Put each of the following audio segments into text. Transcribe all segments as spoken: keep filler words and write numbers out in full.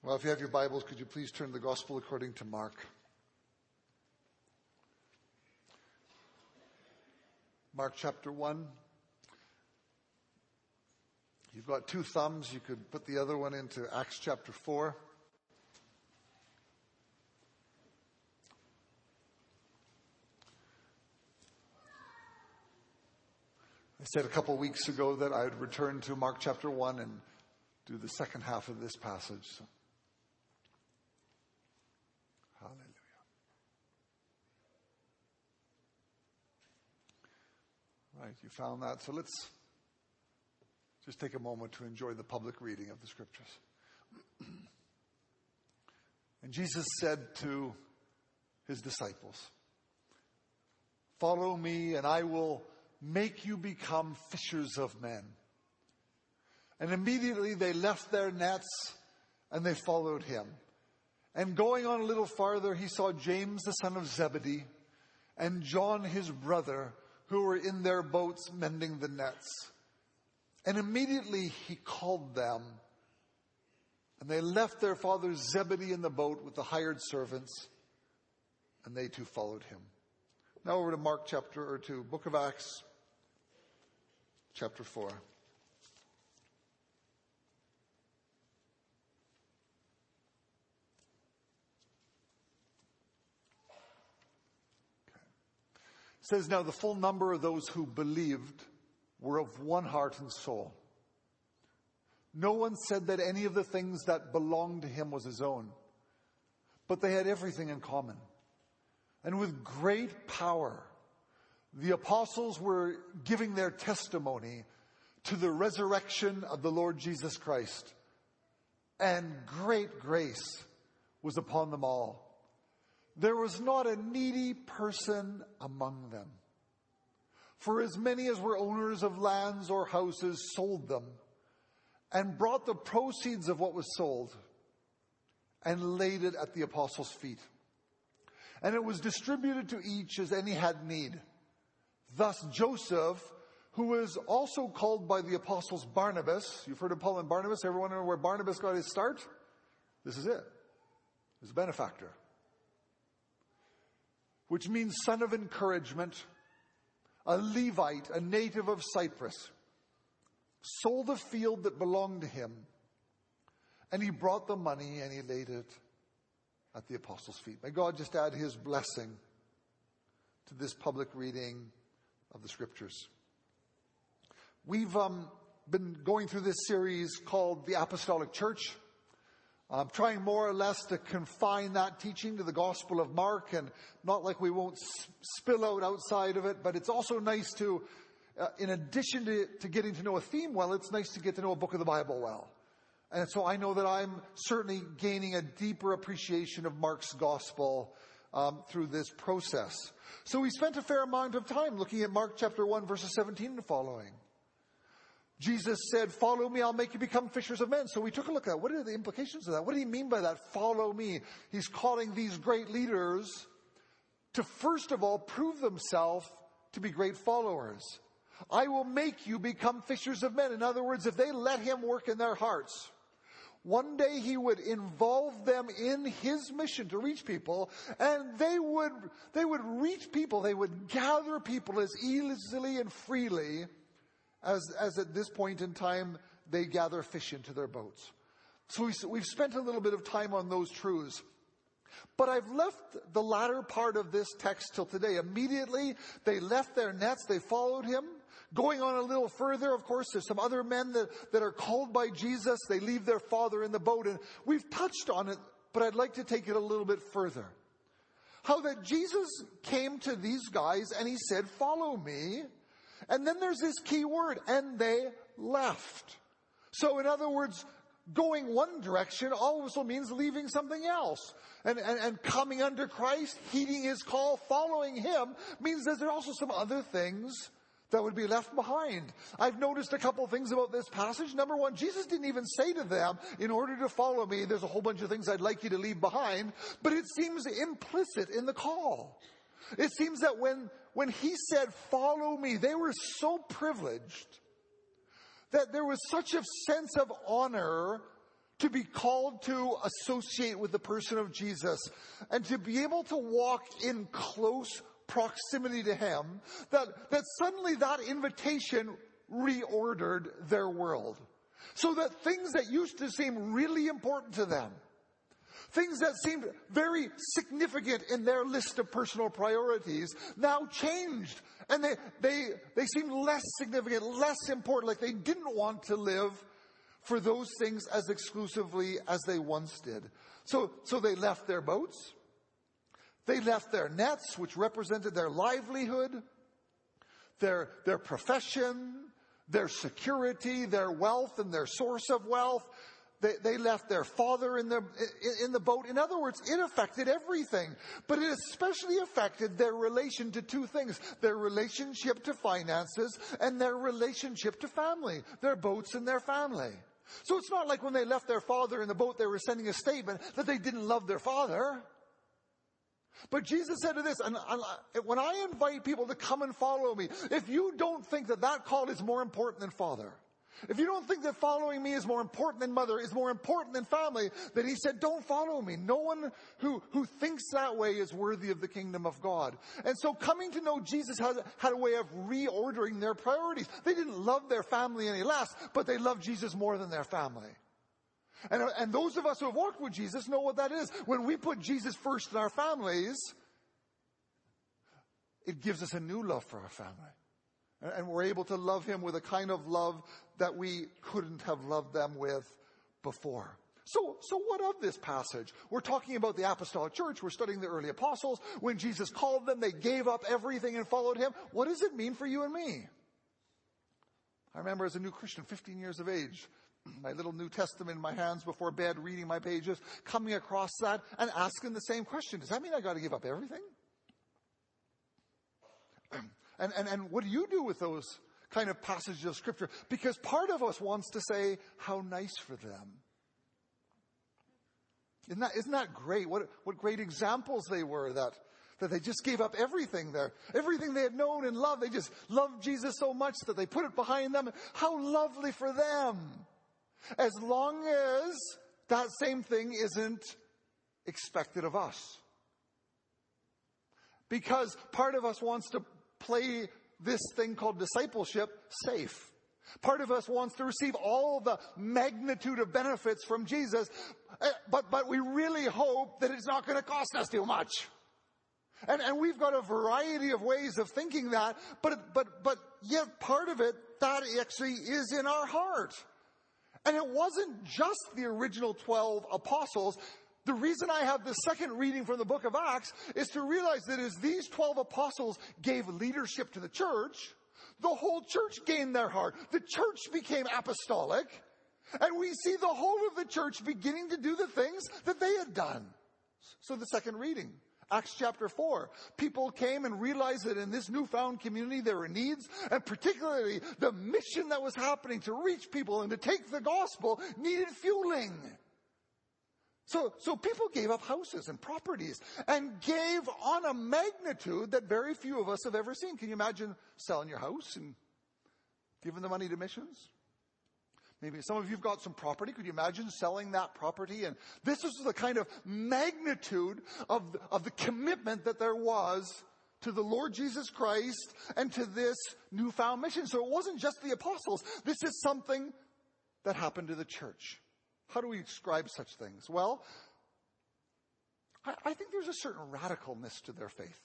Well, if you have your Bibles, could you please turn to the Gospel according to Mark. Mark chapter one. You've got two thumbs. You could put the other one into Acts chapter four. I said a couple weeks ago that I would return to Mark chapter one and do the second half of this passage. So. Hallelujah. Right, you found that. So let's just take a moment to enjoy the public reading of the scriptures. And Jesus said to his disciples, "Follow me and I will make you become fishers of men." And immediately they left their nets and they followed him. And going on a little farther, he saw James the son of Zebedee and John his brother, who were in their boats mending the nets. And immediately he called them. And they left their father Zebedee in the boat with the hired servants, and they too followed him. Now over to Mark chapter or two, Book of Acts, chapter four. It says, "Now the full number of those who believed were of one heart and soul. No one said that any of the things that belonged to him was his own, but they had everything in common. And with great power, the apostles were giving their testimony to the resurrection of the Lord Jesus Christ. And great grace was upon them all. There was not a needy person among them. For as many as were owners of lands or houses sold them and brought the proceeds of what was sold and laid it at the apostles' feet. And it was distributed to each as any had need. Thus Joseph, who was also called by the apostles Barnabas," you've heard of Paul and Barnabas, everyone know where Barnabas got his start? This is it. He's a benefactor. Which means son of encouragement, a Levite, a native of Cyprus, sold a field that belonged to him, and he brought the money and he laid it at the apostles' feet. May God just add his blessing to this public reading of the scriptures. We've um, been going through this series called The Apostolic Church. I'm trying more or less to confine that teaching to the Gospel of Mark, and not like we won't spill out outside of it, but it's also nice to, uh, in addition to, to getting to know a theme well, it's nice to get to know a book of the Bible well. And so I know that I'm certainly gaining a deeper appreciation of Mark's Gospel um, through this process. So we spent a fair amount of time looking at Mark chapter one, verses seventeen and following. Jesus said, "Follow me, I'll make you become fishers of men." So we took a look at what are the implications of that? What do he mean by that? Follow me. He's calling these great leaders to first of all prove themselves to be great followers. I will make you become fishers of men. In other words, if they let him work in their hearts, one day he would involve them in his mission to reach people, and they would, they would reach people, they would gather people as easily and freely As, as at this point in time, they gather fish into their boats. So we, we've spent a little bit of time on those truths. But I've left the latter part of this text till today. Immediately, they left their nets, they followed him. Going on a little further, of course, there's some other men that, that are called by Jesus. They leave their father in the boat. And we've touched on it, but I'd like to take it a little bit further. How that Jesus came to these guys and he said, "Follow me." And then there's this key word, and they left. So in other words, going one direction also means leaving something else. And, and, and coming under Christ, heeding his call, following him, means that there are also some other things that would be left behind. I've noticed a couple of things about this passage. Number one, Jesus didn't even say to them, in order to follow me, there's a whole bunch of things I'd like you to leave behind. But it seems implicit in the call. It seems that when, when he said, "Follow me," they were so privileged that there was such a sense of honor to be called to associate with the person of Jesus and to be able to walk in close proximity to him, that, that suddenly that invitation reordered their world. So that things that used to seem really important to them, things that seemed very significant in their list of personal priorities, now changed. And they, they, they seemed less significant, less important, like they didn't want to live for those things as exclusively as they once did. So, so they left their boats. They left their nets, which represented their livelihood, their, their profession, their security, their wealth, and their source of wealth. They, they left their father in the, in the boat. In other words, it affected everything. But it especially affected their relation to two things: their relationship to finances and their relationship to family, their boats and their family. So it's not like when they left their father in the boat, they were sending a statement that they didn't love their father. But Jesus said to this, and when I invite people to come and follow me, if you don't think that that call is more important than father, if you don't think that following me is more important than mother, is more important than family, then he said, don't follow me. No one who, who thinks that way is worthy of the kingdom of God. And so coming to know Jesus had, had a way of reordering their priorities. They didn't love their family any less, but they loved Jesus more than their family. And, and those of us who have walked with Jesus know what that is. When we put Jesus first in our families, it gives us a new love for our family. And we're able to love him with a kind of love that we couldn't have loved them with before. So, so what of this passage? We're talking about the apostolic church. We're studying the early apostles. When Jesus called them, they gave up everything and followed him. What does it mean for you and me? I remember as a new Christian, fifteen years of age, my little New Testament in my hands before bed, reading my pages, coming across that and asking the same question. Does that mean I got to give up everything? And, and, and what do you do with those kind of passages of Scripture? Because part of us wants to say, how nice for them. Isn't that, isn't that great? What, what great examples they were, that, that they just gave up everything there. Everything they had known and loved. They just loved Jesus so much that they put it behind them. How lovely for them. As long as that same thing isn't expected of us. Because part of us wants to play this thing called discipleship safe. Part of us wants to receive all the magnitude of benefits from Jesus, but, but we really hope that it's not going to cost us too much. And, and we've got a variety of ways of thinking that, but, but, but yet part of it, that actually is in our heart. And it wasn't just the original twelve apostles. The reason I have the second reading from the book of Acts is to realize that as these twelve apostles gave leadership to the church, the whole church gained their heart. The church became apostolic, and we see the whole of the church beginning to do the things that they had done. So the second reading, Acts chapter four. People came and realized that in this newfound community there were needs, and particularly the mission that was happening to reach people and to take the gospel needed fueling. So, so people gave up houses and properties and gave on a magnitude that very few of us have ever seen. Can you imagine selling your house and giving the money to missions? Maybe some of you've got some property. Could you imagine selling that property? And this is the kind of magnitude of the, of the commitment that there was to the Lord Jesus Christ and to this newfound mission. So it wasn't just the apostles. This is something that happened to the church. How do we describe such things? Well, I, I think there's a certain radicalness to their faith.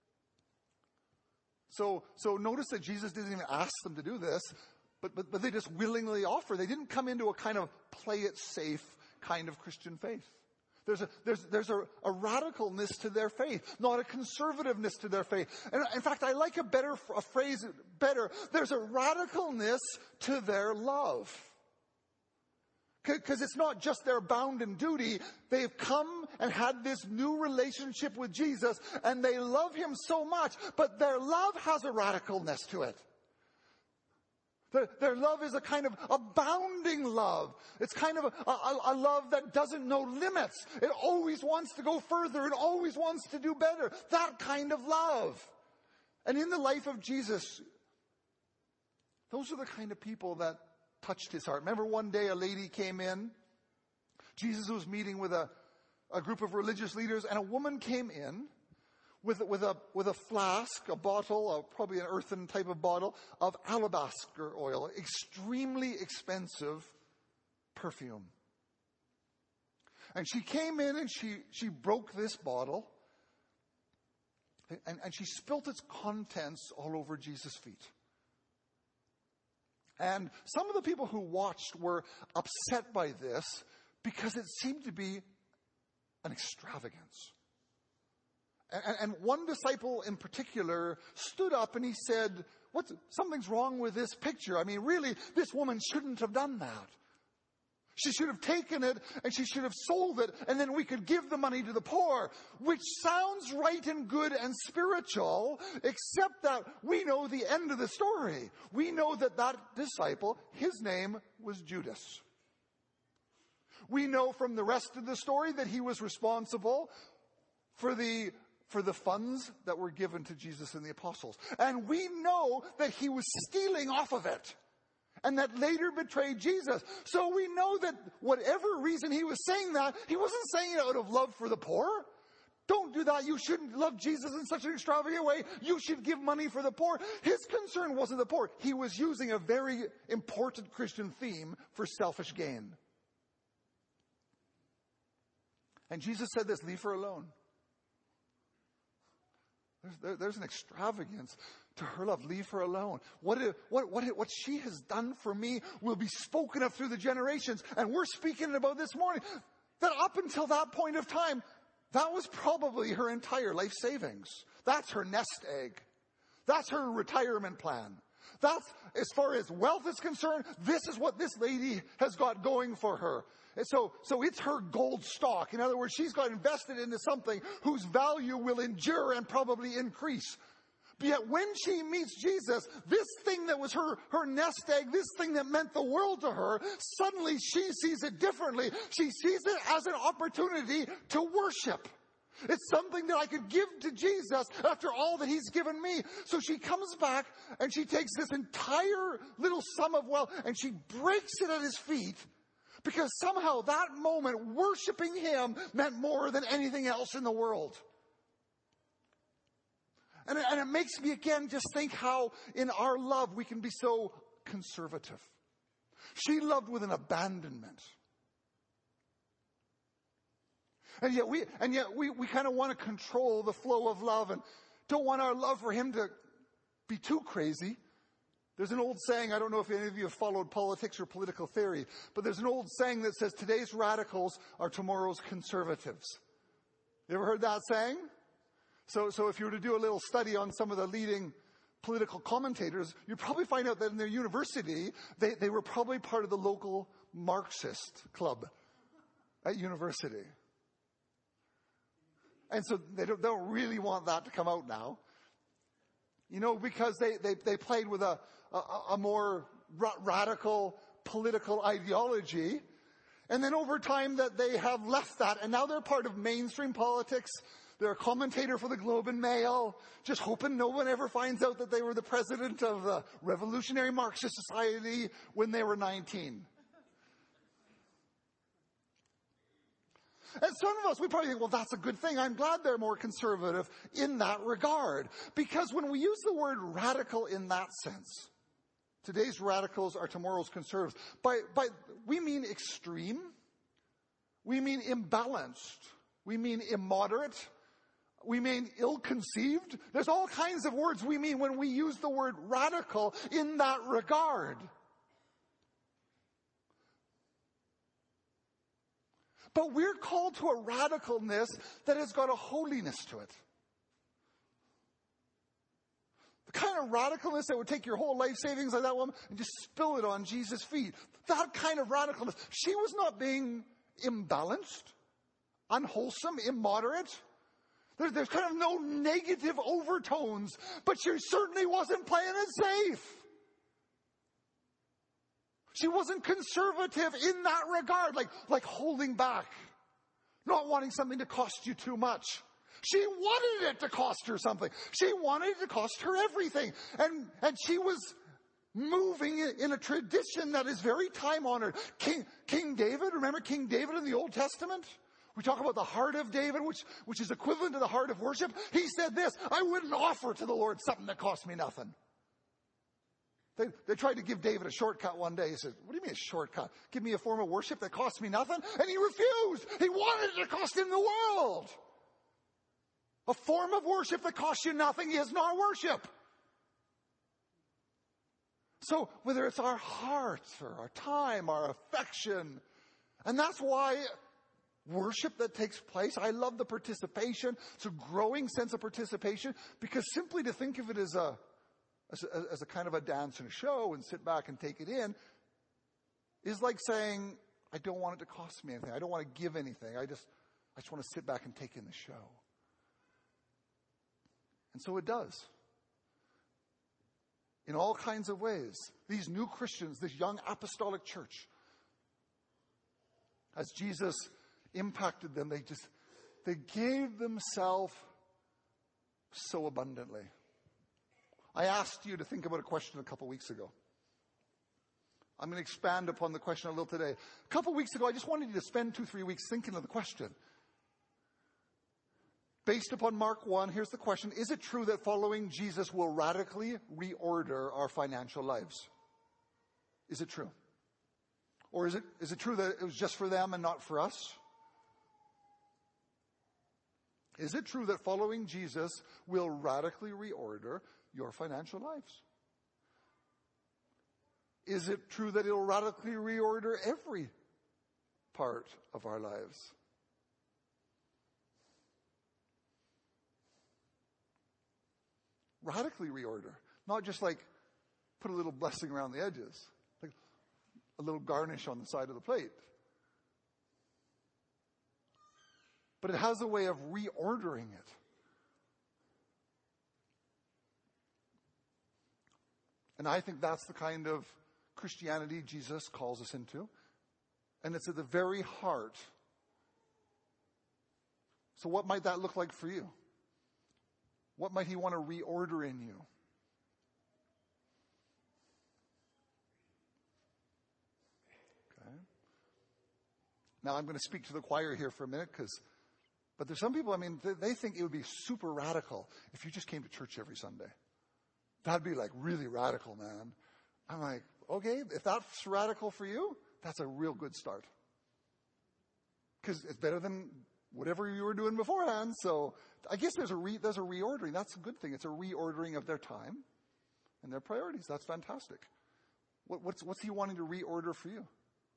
So, so notice that Jesus didn't even ask them to do this, but, but, but they just willingly offer. They didn't come into a kind of play it safe kind of Christian faith. There's a, there's, there's a, a radicalness to their faith, not a conservativeness to their faith. And in fact, I like a better, a phrase better. There's a radicalness to their love. Because it's not just their bounden duty. They've come and had this new relationship with Jesus, and they love him so much, but their love has a radicalness to it. Their, their love is a kind of abounding love. It's kind of a, a, a love that doesn't know limits. It always wants to go further. It always wants to do better. That kind of love. And in the life of Jesus, those are the kind of people that touched his heart. Remember one day a lady came in Jesus was meeting with a, a group of religious leaders, and a woman came in with, with, a, with a flask, a bottle, a, probably an earthen type of bottle, of alabaster oil, extremely expensive perfume. And she came in and she, she broke this bottle, and, and she spilt its contents all over Jesus' feet. And some of the people who watched were upset by this because it seemed to be an extravagance. And, and one disciple in particular stood up and he said, "What's, something's wrong with this picture. I mean, really, this woman shouldn't have done that. She should have taken it and she should have sold it, and then we could give the money to the poor," which sounds right and good and spiritual, except that we know the end of the story. We know that that disciple, his name was Judas. We know from the rest of the story that he was responsible for the for the funds that were given to Jesus and the apostles. And we know that he was stealing off of it, and that later betrayed Jesus. So we know that whatever reason he was saying that, he wasn't saying it out of love for the poor. Don't do that. You shouldn't love Jesus in such an extravagant way. You should give money for the poor. His concern wasn't the poor. He was using a very important Christian theme for selfish gain. And Jesus said this, "Leave her alone." There's, there, there's an extravagance to her love. Leave her alone. What, it, what, what, it, what she has done for me will be spoken of through the generations. And we're speaking about this morning that up until that point of time, that was probably her entire life savings. That's her nest egg. That's her retirement plan. That's, as far as wealth is concerned, this is what this lady has got going for her. And so, so it's her gold stock. In other words, she's got invested into something whose value will endure and probably increase. But yet when she meets Jesus, this thing that was her, her nest egg, this thing that meant the world to her, suddenly she sees it differently. She sees it as an opportunity to worship. It's something that I could give to Jesus after all that he's given me. So she comes back and she takes this entire little sum of wealth and she breaks it at his feet, because somehow that moment worshiping him meant more than anything else in the world. And it, and it makes me again just think how in our love we can be so conservative. She loved with an abandonment. And yet we, and yet we, we kind of want to control the flow of love and don't want our love for him to be too crazy. There's an old saying, I don't know if any of you have followed politics or political theory, but there's an old saying that says today's radicals are tomorrow's conservatives. You ever heard that saying? So, so if you were to do a little study on some of the leading political commentators, you'd probably find out that in their university, they, they were probably part of the local Marxist club at university. And so they don't, they don't really want that to come out now. You know, because they, they, they played with a, a, a more ra- radical political ideology. And then over time that they have left that, and now they're part of mainstream politics. They're a commentator for the Globe and Mail, just hoping no one ever finds out that they were the president of the Revolutionary Marxist Society when they were nineteen. And some of us, we probably think, well, that's a good thing. I'm glad they're more conservative in that regard. Because when we use the word radical in that sense, today's radicals are tomorrow's conservatives. By, by, we mean extreme. We mean imbalanced. We mean immoderate. We mean ill-conceived. There's all kinds of words we mean when we use the word radical in that regard. But we're called to a radicalness that has got a holiness to it. The kind of radicalness that would take your whole life savings like that woman and just spill it on Jesus' feet. That kind of radicalness. She was not being imbalanced, unwholesome, immoderate. There, there's kind of no negative overtones, but she certainly wasn't playing it safe. She wasn't conservative in that regard, like, like holding back, not wanting something to cost you too much. She wanted it to cost her something. She wanted it to cost her everything. And, and she was moving in a tradition that is very time-honored. King, King David, remember King David in the Old Testament? We talk about the heart of David, which, which is equivalent to the heart of worship. He said this, I wouldn't offer to the Lord something that cost me nothing. They, they tried to give David a shortcut one day. He said, what do you mean a shortcut? Give me a form of worship that costs me nothing? And he refused. He wanted it to cost him the world. A form of worship that costs you nothing is not worship. So whether it's our hearts or our time, our affection, and that's why worship that takes place, I love the participation. It's a growing sense of participation, because simply to think of it as a As a, as a kind of a dance and a show and sit back and take it in is like saying, I don't want it to cost me anything. I don't want to give anything. I just, I just want to sit back and take in the show. And so it does. In all kinds of ways, these new Christians, this young apostolic church, as Jesus impacted them, they just, they gave themselves so abundantly. I asked you to think about a question a couple weeks ago. I'm going to expand upon the question a little today. A couple weeks ago, I just wanted you to spend two, three weeks thinking of the question. Based upon Mark one, here's the question. Is it true that following Jesus will radically reorder our financial lives? Is it true? Or is it, is it true that it was just for them and not for us? Is it true that following Jesus will radically reorder your financial lives? Is it true that it'll radically reorder every part of our lives? Radically reorder. Not just like put a little blessing around the edges. Like a little garnish on the side of the plate. But it has a way of reordering it. And I think that's the kind of Christianity Jesus calls us into. And it's at the very heart. So what might that look like for you? What might he want to reorder in you? Okay. Now I'm going to speak to the choir here for a minute, because, but there's some people, I mean, they, they think it would be super radical if you just came to church every Sunday. That'd be like really radical, man. I'm like, okay, if that's radical for you, that's a real good start. Because it's better than whatever you were doing beforehand. So I guess there's a re, there's a reordering. That's a good thing. It's a reordering of their time and their priorities. That's fantastic. What, what's, what's he wanting to reorder for you?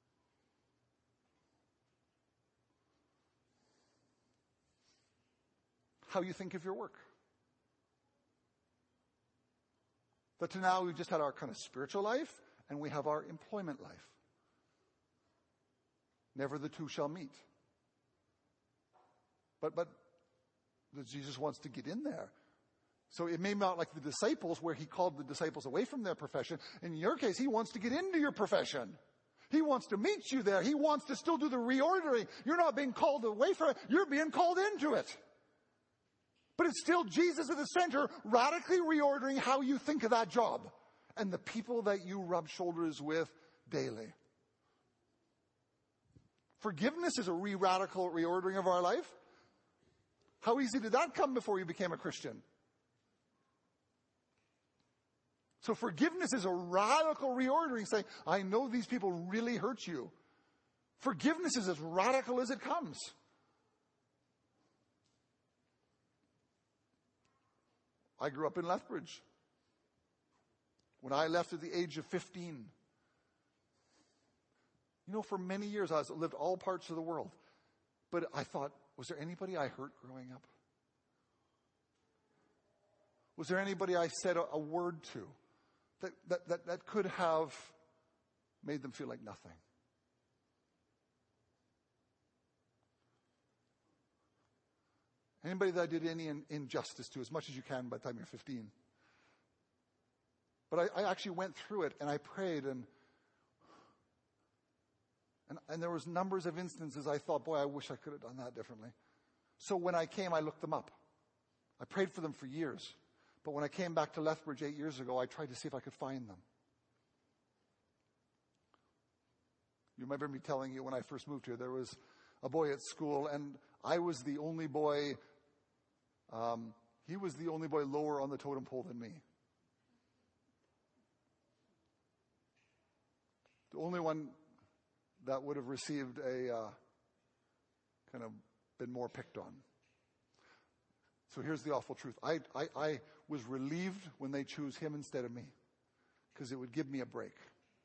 How you think of your work. But to now we've just had our kind of spiritual life and we have our employment life. Never the two shall meet. But, but Jesus wants to get in there. So it may not like the disciples, where he called the disciples away from their profession. In your case, he wants to get into your profession. He wants to meet you there. He wants to still do the reordering. You're not being called away from it. You're being called into it. But it's still Jesus at the center, radically reordering how you think of that job and the people that you rub shoulders with daily. Forgiveness is a re-radical reordering of our life. How easy did that come before you became a Christian? So forgiveness is a radical reordering, saying, I know these people really hurt you. Forgiveness is as radical as it comes. I grew up in Lethbridge. When I left at the age of fifteen, you know, for many years I lived all parts of the world. But I thought, was there anybody I hurt growing up? Was there anybody I said a, a word to that, that, that, that could have made them feel like nothing? Anybody that I did any in, injustice to, as much as you can by the time you're fifteen. But I, I actually went through it and I prayed, and, and and there was numbers of instances I thought, boy, I wish I could have done that differently. So when I came, I looked them up. I prayed for them for years. But when I came back to Lethbridge eight years ago, I tried to see if I could find them. You remember me telling you when I first moved here, there was a boy at school, and I was the only boy, um, he was the only boy lower on the totem pole than me. The only one that would have received a, uh, kind of been more picked on. So here's the awful truth. I, I, I was relieved when they chose him instead of me, because it would give me a break.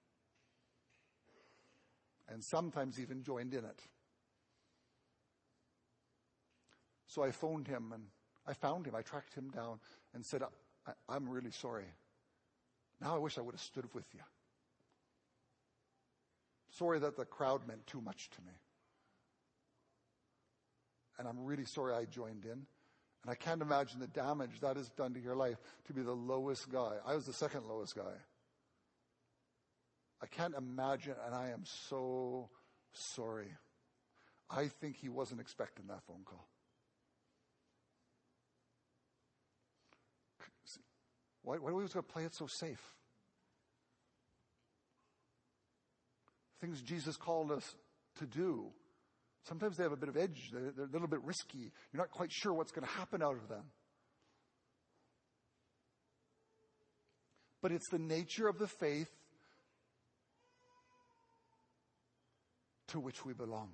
And sometimes even joined in it. So I phoned him and I found him. I tracked him down and said, I, I'm really sorry. Now I wish I would have stood with you. Sorry that the crowd meant too much to me. And I'm really sorry I joined in. And I can't imagine the damage that has done to your life to be the lowest guy. I was the second lowest guy. I can't imagine, and I am so sorry. I think he wasn't expecting that phone call. Why, why do we always got to play it so safe? Things Jesus called us to do, sometimes they have a bit of edge. They're, they're a little bit risky. You're not quite sure what's going to happen out of them. But it's the nature of the faith to which we belong.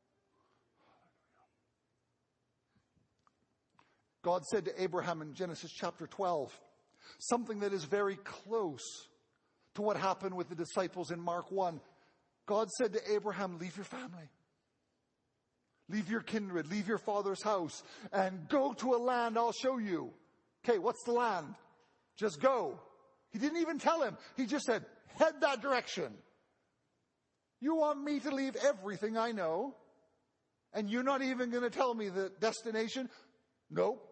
God said to Abraham in Genesis chapter twelve, something that is very close to what happened with the disciples in Mark one. God said to Abraham, leave your family, leave your kindred, leave your father's house, and go to a land I'll show you. Okay, what's the land? Just go. He didn't even tell him. He just said, head that direction. You want me to leave everything I know, and you're not even going to tell me the destination? Nope.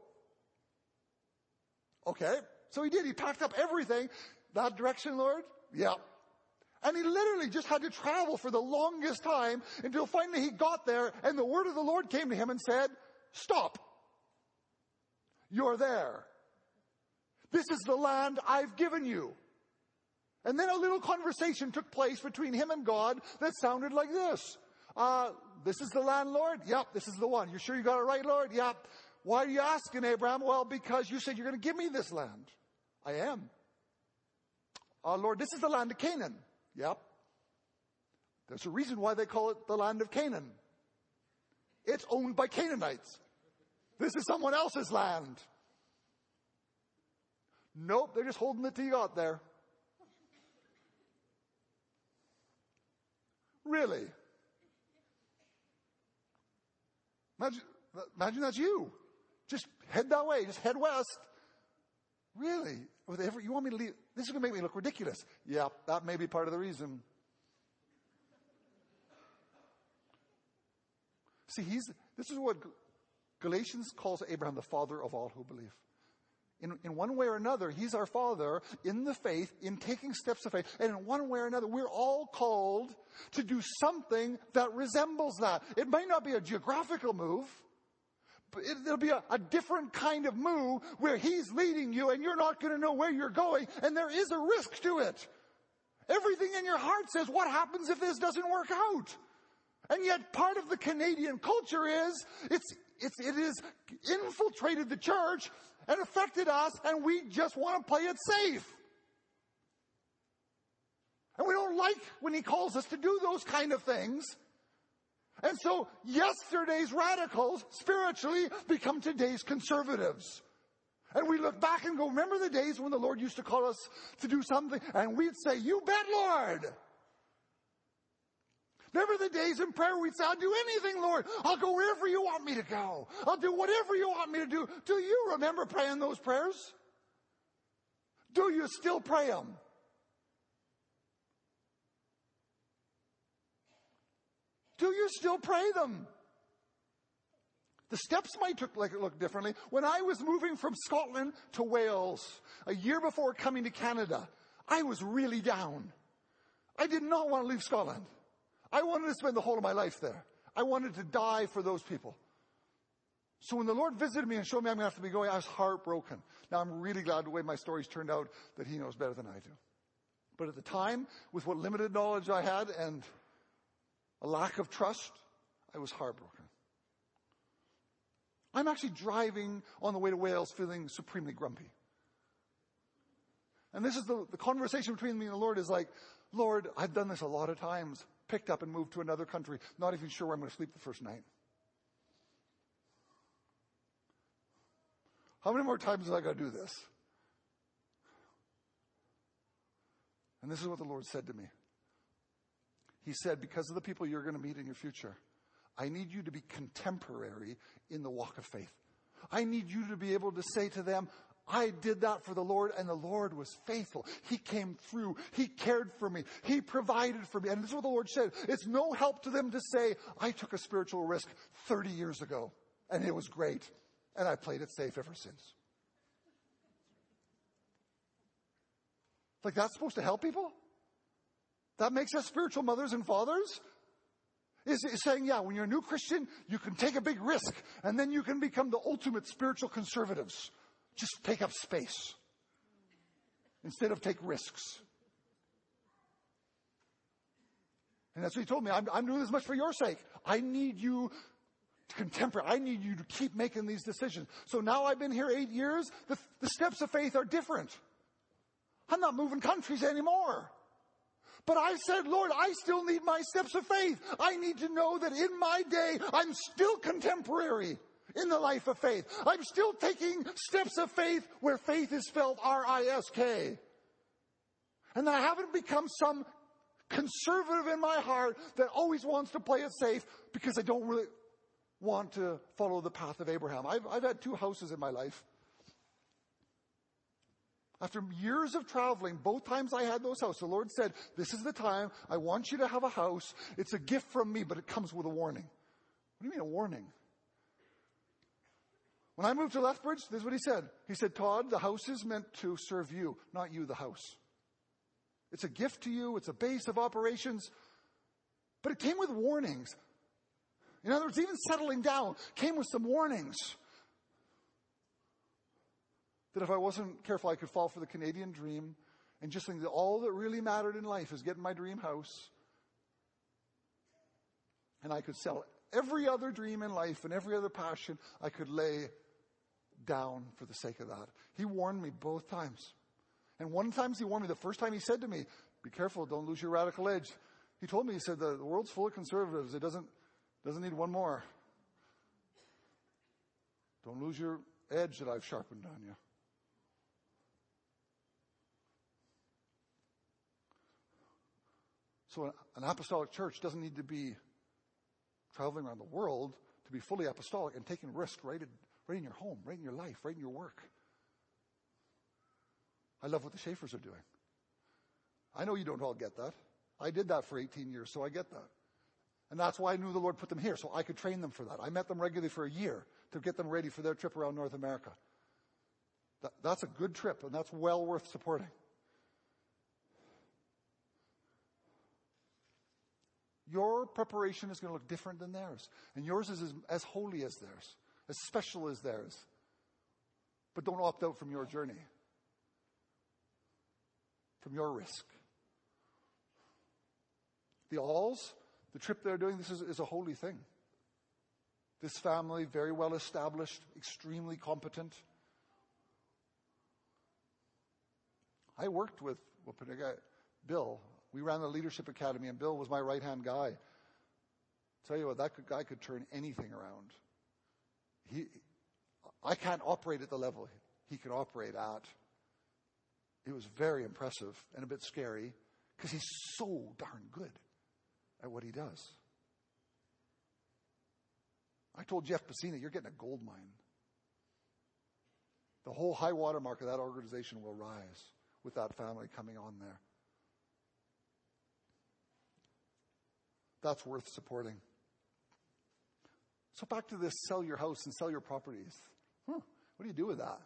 Okay, so he did. He packed up everything. That direction, Lord? Yeah. And he literally just had to travel for the longest time until finally he got there, and the word of the Lord came to him and said, stop. You're there. This is the land I've given you. And then a little conversation took place between him and God that sounded like this. Uh, this is the land, Lord? Yep, this is the one. You sure you got it right, Lord? Yep. Why are you asking, Abraham? Well, because you said you're going to give me this land. I am. Uh, Lord, this is the land of Canaan. Yep. There's a reason why they call it the land of Canaan. It's owned by Canaanites. This is someone else's land. Nope, they're just holding it till you got there. Really? Imagine, imagine that's you. Just head that way. Just head west. Really? You want me to leave? This is going to make me look ridiculous. Yeah, that may be part of the reason. See, he's, this is what Galatians calls Abraham the father of all who believe. In, in one way or another, he's our father in the faith, in taking steps of faith. And in one way or another, we're all called to do something that resembles that. It might not be a geographical move, but it, it'll be a, a different kind of move where he's leading you and you're not going to know where you're going. And there is a risk to it. Everything in your heart says, what happens if this doesn't work out? And yet part of the Canadian culture is, it's, it's, it has infiltrated the church and affected us, and we just want to play it safe. And we don't like when he calls us to do those kind of things. And so yesterday's radicals spiritually become today's conservatives. And we look back and go, remember the days when the Lord used to call us to do something? And we'd say, you bet, Lord. Remember the days in prayer we'd say, I'll do anything, Lord. I'll go wherever you want me to go. I'll do whatever you want me to do. Do you remember praying those prayers? Do you still pray them? Do you still pray them? The steps might look like it looked differently. When I was moving from Scotland to Wales, a year before coming to Canada, I was really down. I did not want to leave Scotland. I wanted to spend the whole of my life there. I wanted to die for those people. So when the Lord visited me and showed me I'm going to have to be going, I was heartbroken. Now I'm really glad the way my stories turned out that he knows better than I do. But at the time, with what limited knowledge I had, and a lack of trust. I was heartbroken. I'm actually driving on the way to Wales feeling supremely grumpy. And this is the, the conversation between me and the Lord is like, Lord, I've done this a lot of times. Picked up and moved to another country, not even sure where I'm going to sleep the first night. How many more times have I got to do this? And this is what the Lord said to me. He said, because of the people you're going to meet in your future, I need you to be contemporary in the walk of faith. I need you to be able to say to them, I did that for the Lord, and the Lord was faithful. He came through. He cared for me. He provided for me. And this is what the Lord said. It's no help to them to say, I took a spiritual risk thirty years ago, and it was great, and I played it safe ever since. Like, that's supposed to help people? That makes us spiritual mothers and fathers? Is, is saying, yeah, when you're a new Christian, you can take a big risk, and then you can become the ultimate spiritual conservatives. Just take up space instead of take risks. And that's what he told me. I'm, I'm doing this much for your sake. I need you to contemporary. I need you to keep making these decisions. So now I've been here eight years. The, the steps of faith are different. I'm not moving countries anymore. But I said, Lord, I still need my steps of faith. I need to know that in my day, I'm still contemporary in the life of faith. I'm still taking steps of faith where faith is spelled R I S K. And that I haven't become some conservative in my heart that always wants to play it safe because I don't really want to follow the path of Abraham. I've, I've had two houses in my life. After years of traveling, both times I had those houses, the Lord said, this is the time. I want you to have a house. It's a gift from me, but it comes with a warning. What do you mean a warning? When I moved to Lethbridge, this is what he said. He said, Todd, the house is meant to serve you, not you, the house. It's a gift to you. It's a base of operations. But it came with warnings. In other words, even settling down came with some warnings. That if I wasn't careful, I could fall for the Canadian dream and just think that all that really mattered in life is getting my dream house. And I could sell every other dream in life and every other passion I could lay down for the sake of that. He warned me both times. And one time he warned me, the first time he said to me, be careful, don't lose your radical edge. He told me, he said, the, the world's full of conservatives. It doesn't, doesn't need one more. Don't lose your edge that I've sharpened on you. So an apostolic church doesn't need to be traveling around the world to be fully apostolic and taking risks right in, right in your home, right in your life, right in your work. I love what the Schaefers are doing. I know you don't all get that. I did that for eighteen years, so I get that. And that's why I knew the Lord put them here, so I could train them for that. I met them regularly for a year to get them ready for their trip around North America. That, that's a good trip, and that's well worth supporting. Your preparation is going to look different than theirs. And yours is as, as holy as theirs, as special as theirs. But don't opt out from your journey, from your risk. The Alls, the trip they're doing, this is, is a holy thing. This family, very well established, extremely competent. I worked with well, Bill. We ran the Leadership Academy, and Bill was my right-hand guy. Tell you what, that could, guy could turn anything around. He, I can't operate at the level he could operate at. It was very impressive and a bit scary because he's so darn good at what he does. I told Jeff Pacina, you're getting a gold mine. The whole high water mark of that organization will rise with that family coming on there. That's worth supporting. So back to this, sell your house and sell your properties. Huh, what do you do with that?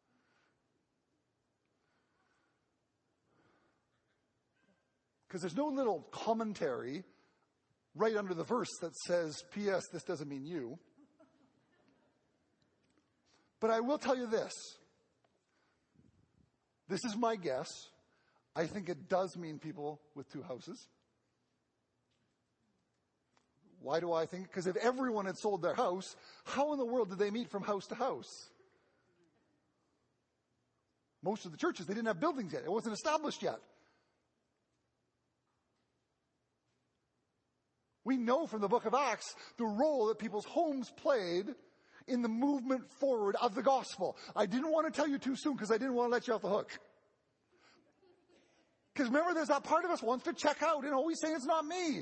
Because there's no little commentary right under the verse that says, P S, this doesn't mean you. But I will tell you this. This is my guess. I think it does mean people with two houses. Why do I think? Because if everyone had sold their house, how in the world did they meet from house to house? Most of the churches, they didn't have buildings yet. It wasn't established yet. We know from the book of Acts the role that people's homes played in the movement forward of the gospel. I didn't want to tell you too soon because I didn't want to let you off the hook. Because remember, there's that part of us wants to check out and always say it's not me.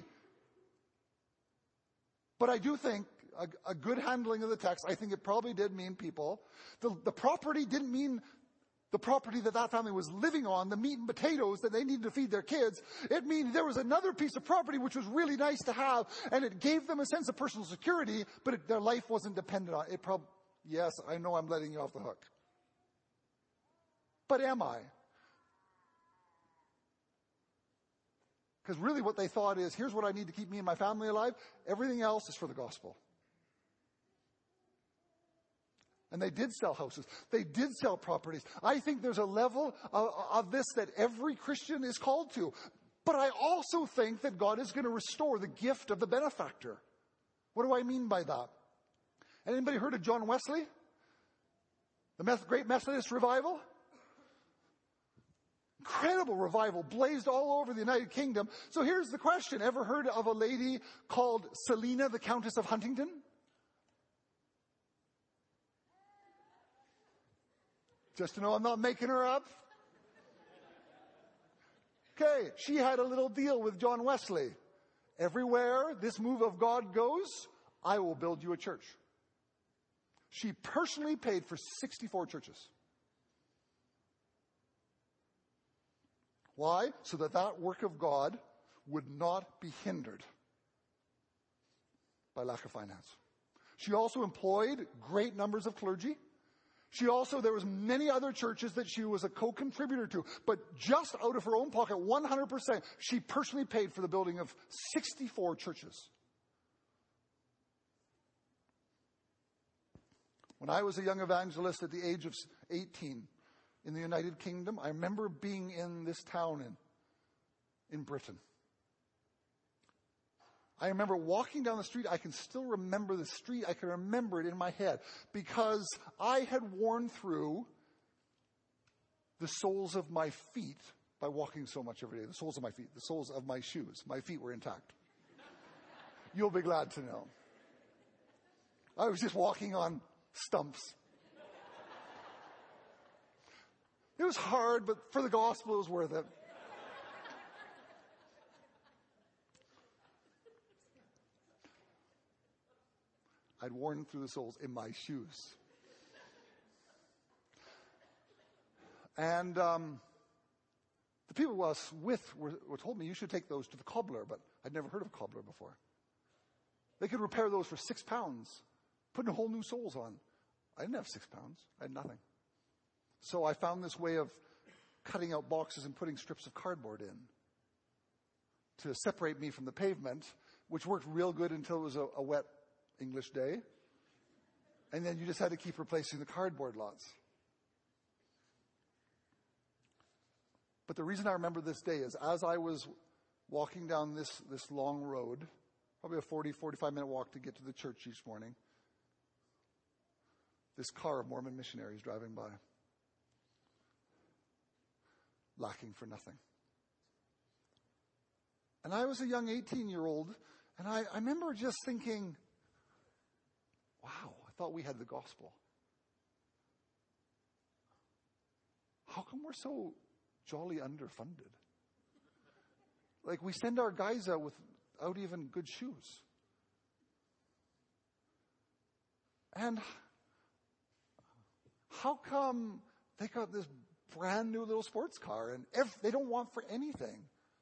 But I do think a, a good handling of the text, I think it probably did mean people. The, the property didn't mean the property that that family was living on, the meat and potatoes that they needed to feed their kids. It means there was another piece of property which was really nice to have, and it gave them a sense of personal security, but it, their life wasn't dependent on it. Prob- yes, I know I'm letting you off the hook. But am I? Because really what they thought is, here's what I need to keep me and my family alive. Everything else is for the gospel. And they did sell houses. They did sell properties. I think there's a level of, of this that every Christian is called to. But I also think that God is going to restore the gift of the benefactor. What do I mean by that? Anybody heard of John Wesley? The Great Methodist Revival? Incredible revival blazed all over the United Kingdom. So here's the question. Ever heard of a lady called Selina, the Countess of Huntingdon? Just to know I'm not making her up. Okay, she had a little deal with John Wesley. Everywhere this move of God goes, I will build you a church. She personally paid for sixty-four churches. Why? So that that work of God would not be hindered by lack of finance. She also employed great numbers of clergy. She also, there was many other churches that she was a co-contributor to, but just out of her own pocket, one hundred percent, she personally paid for the building of sixty-four churches. When I was a young evangelist at the age of eighteen in the United Kingdom, I remember being in this town in, in Britain. I remember walking down the street. I can still remember the street. I can remember it in my head because I had worn through the soles of my feet by walking so much every day. The soles of my feet, the soles of my shoes. My feet were intact. You'll be glad to know. I was just walking on stumps. It was hard, but for the gospel, it was worth it. I'd worn through the soles in my shoes. And um, the people I was with were, were told me, you should take those to the cobbler, but I'd never heard of a cobbler before. They could repair those for six pounds, putting whole new soles on. I didn't have six pounds. I had nothing. So I found this way of cutting out boxes and putting strips of cardboard in to separate me from the pavement, which worked real good until it was a, a wet English day. And then you just had to keep replacing the cardboard lots. But the reason I remember this day is as I was walking down this, this long road, probably a forty, forty-five minute walk to get to the church each morning, this car of Mormon missionaries driving by, lacking for nothing. And I was a young eighteen-year-old, and I, I remember just thinking, wow, I thought we had the gospel. How come we're so jolly underfunded? Like, we send our guys out without even good shoes. And how come they got this brand new little sports car and if they don't want for anything?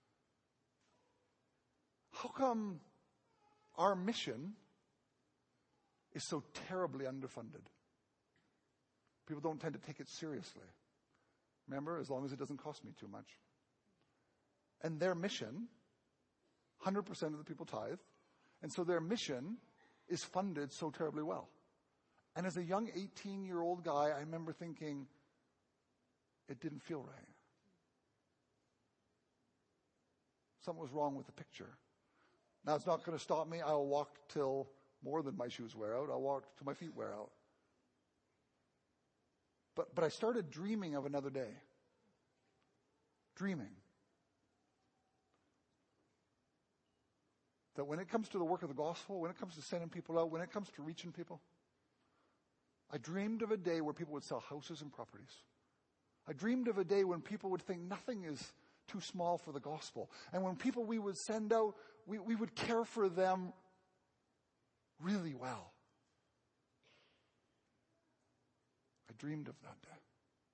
How come our mission is so terribly underfunded? People don't tend to take it seriously. Remember, as long as it doesn't cost me too much. And their mission, one hundred percent of the people tithe, and so their mission is funded so terribly well. And as a young eighteen-year-old guy, I remember thinking, it didn't feel right. Something was wrong with the picture. Now, it's not going to stop me. I'll walk till more than my shoes wear out. I'll walk till my feet wear out. But, but I started dreaming of another day. Dreaming. That when it comes to the work of the gospel, when it comes to sending people out, when it comes to reaching people, I dreamed of a day where people would sell houses and properties. I dreamed of a day when people would think nothing is too small for the gospel. And when people we would send out, we, we would care for them really well. I dreamed of that day.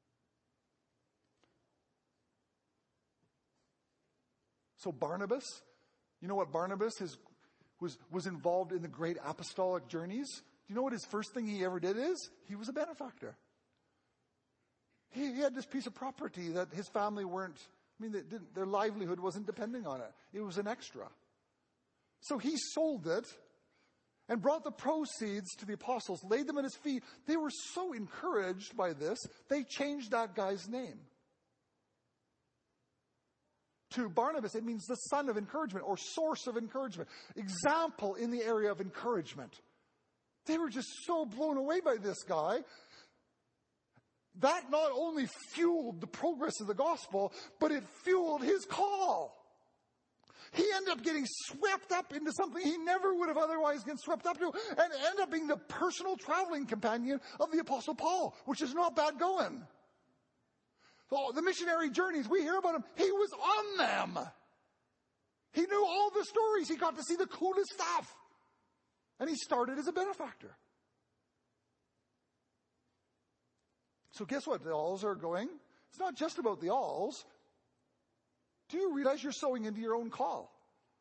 So Barnabas, you know what Barnabas is, was, was involved in the great apostolic journeys? Do you know what his first thing he ever did is? He was a benefactor. He, he had this piece of property that his family weren't, I mean, they didn't, their livelihood wasn't depending on it. It was an extra. So he sold it and brought the proceeds to the apostles, laid them at his feet. They were so encouraged by this, they changed that guy's name. To Barnabas, it means the son of encouragement or source of encouragement. Example in the area of encouragement. They were just so blown away by this guy. That not only fueled the progress of the gospel, but it fueled his call. He ended up getting swept up into something he never would have otherwise been swept up to, and ended up being the personal traveling companion of the Apostle Paul, which is not bad going. So the missionary journeys, we hear about him. He was on them. He knew all the stories. He got to see the coolest stuff. And he started as a benefactor. So guess what? The alls are going. It's not just about the alls. Do you realize you're sowing into your own call?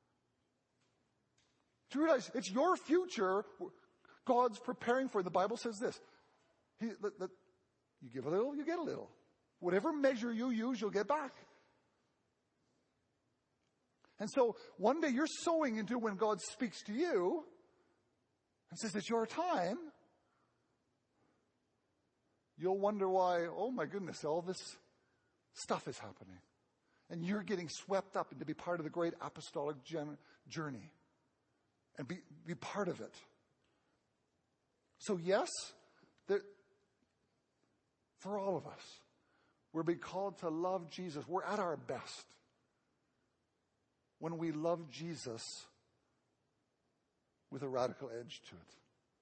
Do you realize it's your future God's preparing for? The Bible says this. He, that, that, you give a little, you get a little. Whatever measure you use, you'll get back. And so one day you're sowing into when God speaks to you and says it's your time. You'll wonder why, oh my goodness, all this stuff is happening. And you're getting swept up into be part of the great apostolic gen- journey. And be, be part of it. So yes, there, for all of us, we're being called to love Jesus. We're at our best when we love Jesus with a radical edge to it.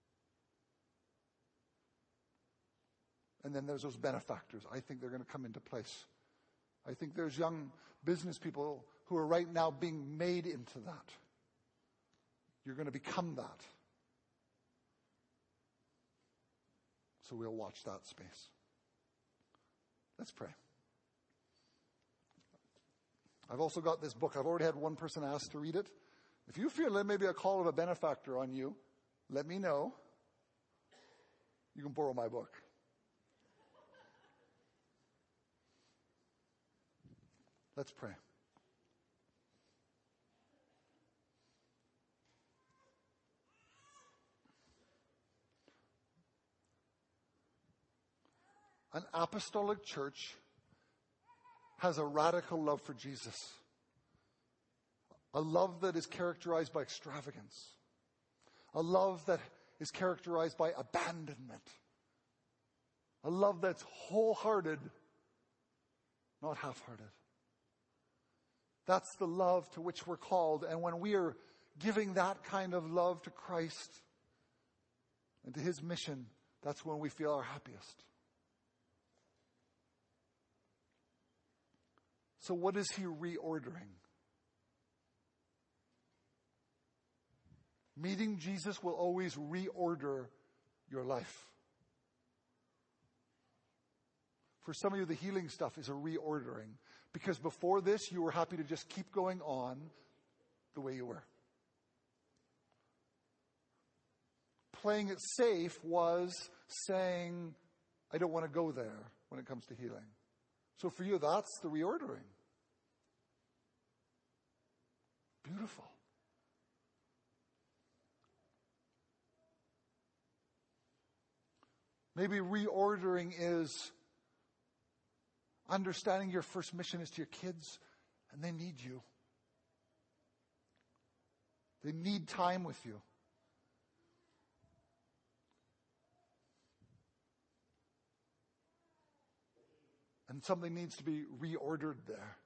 And then there's those benefactors. I think they're going to come into place. I think there's young business people who are right now being made into that. You're going to become that. So we'll watch that space. Let's pray. I've also got this book. I've already had one person ask to read it. If you feel there may be a call of a benefactor on you, let me know. You can borrow my book. Let's pray. An apostolic church has a radical love for Jesus. A love that is characterized by extravagance. A love that is characterized by abandonment. A love that's wholehearted, not half-hearted. That's the love to which we're called. And when we are giving that kind of love to Christ and to his mission, that's when we feel our happiest. So what is he reordering? Meeting Jesus will always reorder your life. For some of you, the healing stuff is a reordering. Because before this, you were happy to just keep going on the way you were. Playing it safe was saying, I don't want to go there when it comes to healing. So for you, that's the reordering. Beautiful. Maybe reordering is understanding your first mission is to your kids and they need you. They need time with you. And something needs to be reordered there.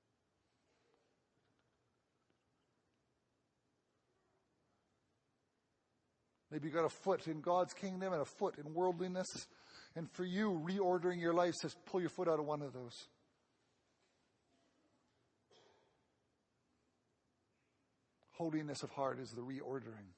Maybe you got a foot in God's kingdom and a foot in worldliness. And for you, reordering your life says pull your foot out of one of those. Holiness of heart is the reordering.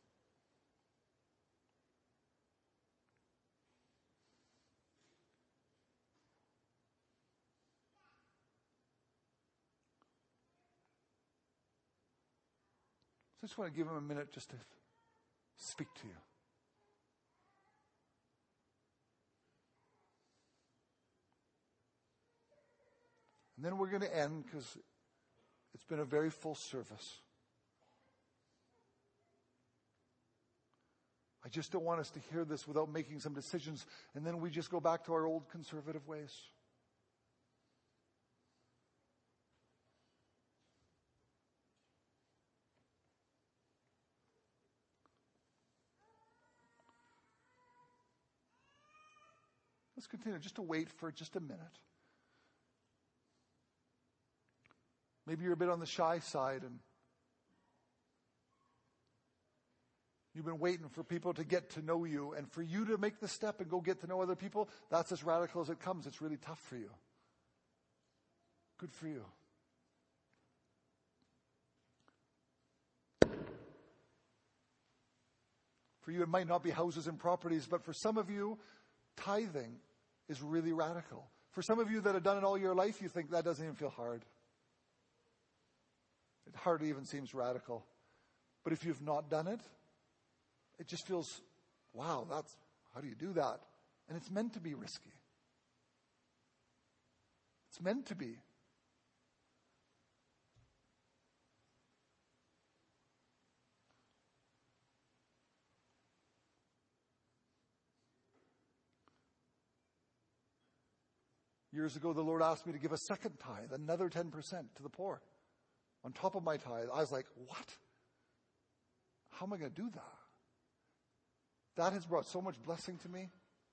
So I just want to give him a minute just to speak to you. And then we're going to end because it's been a very full service. I just don't want us to hear this without making some decisions, and then we just go back to our old conservative ways. Let's continue just to wait for just a minute. Maybe you're a bit on the shy side and you've been waiting for people to get to know you, and for you to make the step and go get to know other people, that's as radical as it comes. It's really tough for you. Good for you. For you, it might not be houses and properties, but for some of you, tithing is really radical. For some of you that have done it all your life, you think that doesn't even feel hard. It hardly even seems radical. But if you've not done it, it just feels, wow, that's, how do you do that? And it's meant to be risky. It's meant to be. Years ago, the Lord asked me to give a second tithe, another ten percent to the poor. On top of my tithe, I was like, what? How am I going to do that? That has brought so much blessing to me.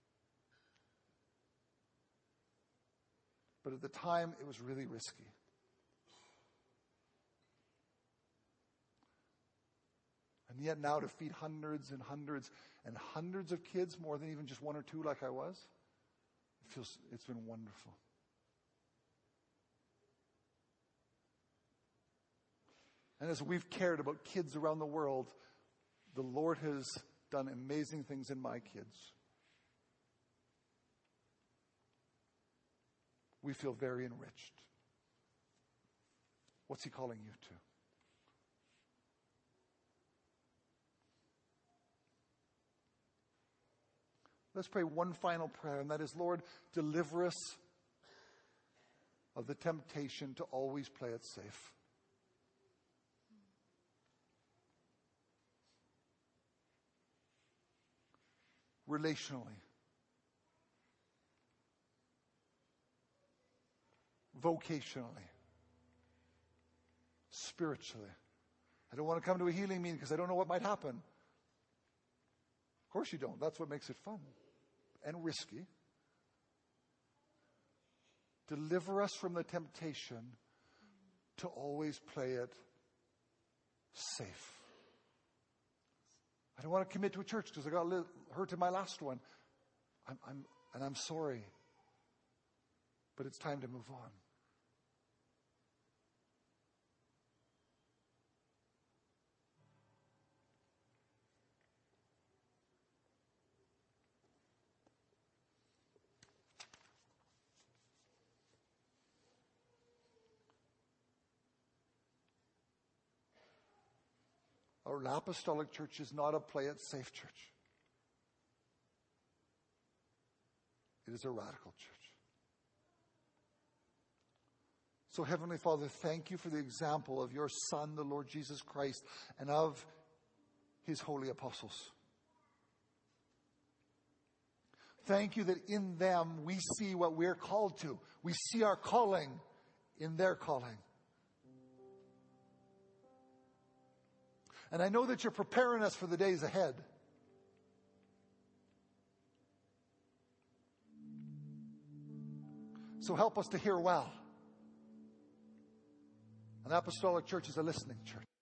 But at the time, it was really risky. And yet now to feed hundreds and hundreds and hundreds of kids, more than even just one or two like I was, it feels, it's been wonderful. And as we've cared about kids around the world, the Lord has done amazing things in my kids. We feel very enriched. What's he calling you to? Let's pray one final prayer, and that is, Lord, deliver us of the temptation to always play it safe. Relationally, vocationally, spiritually. I don't want to come to a healing meeting because I don't know what might happen. Of course you don't. That's what makes it fun and risky. Deliver us from the temptation to always play it safe. I don't want to commit to a church because I got hurt in my last one. I'm, I'm, and I'm sorry. But it's time to move on. Our apostolic church is not a play it safe church. It is a radical church. So Heavenly Father, thank you for the example of your Son, the Lord Jesus Christ, and of his holy apostles. Thank you that in them we see what we're called to. We see our calling in their calling. And I know that you're preparing us for the days ahead. So help us to hear well. An apostolic church is a listening church.